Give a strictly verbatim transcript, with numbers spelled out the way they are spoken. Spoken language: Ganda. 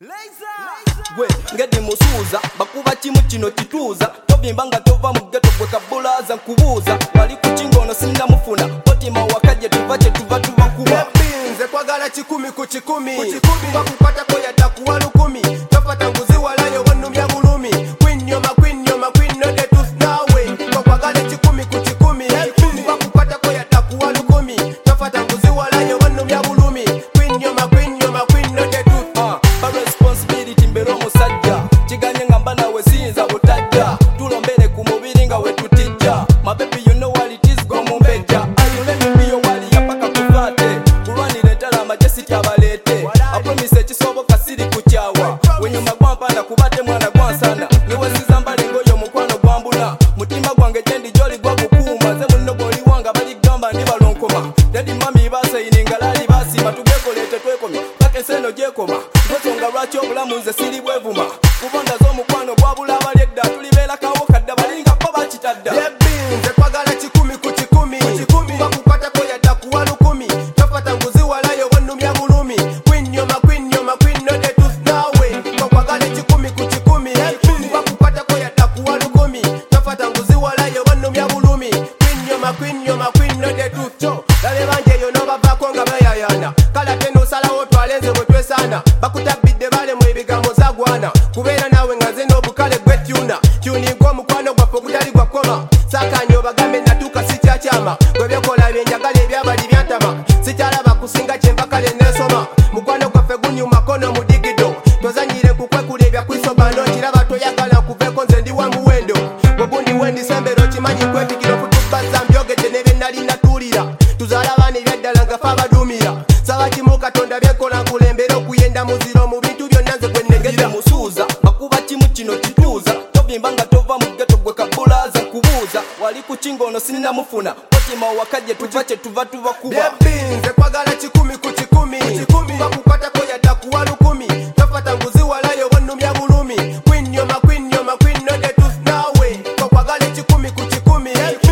Gwe ngedi musuuza bakuba kimu kino kituuza tovimba nga tova mu ghetto gwe kabulaza nkubuuza bali ku kingono sinnamufuna otima wakaje tuva kye tuva tuva kuba binze kwagala kikumi ku kikumi bakukwatako yadda kuwa lukumi tofata nguzi walayo wannumya bulumi kwinyoma kwinyoma kwinode nawe kwakwagala kikumi ku kikumi bakukwatako yadda kuwa lukumi tofata nguzi walayo wannumya bulumi kwinyoma kwinyoma kwinode responsibility mbero musajja kiganye ngamba nawe sinza butajja tulombere ku mubiri nga wetutijja my baby you know what it is go mumbeja ayule mbiyo wali yapaka kuvate kulwanira entala amajesi tyabalete apromise ekisoboka siri kukyawa wenyuma gwampanda kubate mwana gwansana niwesiza mbale ngoyo mukwano gwambula mutima gwange gyendi gyoli gwagukuuma ze munno goli wanga baligamba ndi balonkoma dedi mami basayininga lali basima tugekolete twekomya kakeseno gyekoma nsonga lwaki obulamu nze siri bwevuma kubanga z'omukwano gwabula abalyedda tulibeera kawo kadda balinga bo bakitadda binze kwagala kikumi ku kikumi bakukwatako yadda kuwa lukumi tofata nguzi walayo wannumya bulumi kwinyoma kwinyoma kwinode nawe kwakwagala kikumi ku kikumi bakukwatako yadda kuwa lukumi tofata nguzi walayo wannumya bulumi kwinyoma kwinyoma kwinode tutyo lale banje eyo nobavako nga bayayana kala tenosalawo twalenze bwe twesana bakutabidde bale mu ebigambo zagwana kubeera nawe nga nze n'obukale gwetyuna tyuninga omukwano gwaffe ogutali gwakoma sakanye obagambe natuuka sikyakyama gwe byekola byenjagala ebyabali byantama sikyalaba kusinga kyempakale nesoma mukwano gwaffe gunyumako n'omudigido tozanyire nkukwekula ebyakwisobano kiraba toyagala nkuveeko nze ndi wa muwendo bwegundi wendisembero kimanyi kwepikira okutubazza mbyogedde ne bye nali natuulira tuzaala abaana ebyaddala nga fe abadumira saba kimu katonda byekola nkulembera okuyenda muziro mu bintu byonna nze gwennegeddemu musuuza bakuba kimu kino kituuza tovimba nga tova mu ghetto gwe kabulaza nkubuuza wali ku kingono sinnamufuna otima wakaje tuva kye tuva tuva kuba binze kwagala kikumi ku kikumi bakukwatako yadda kuwa lukumi tofata nguzi walayo wannumya bulumi kwinyoma kwinyoma kwinode nawe kwakwagala kikumi ku kikumi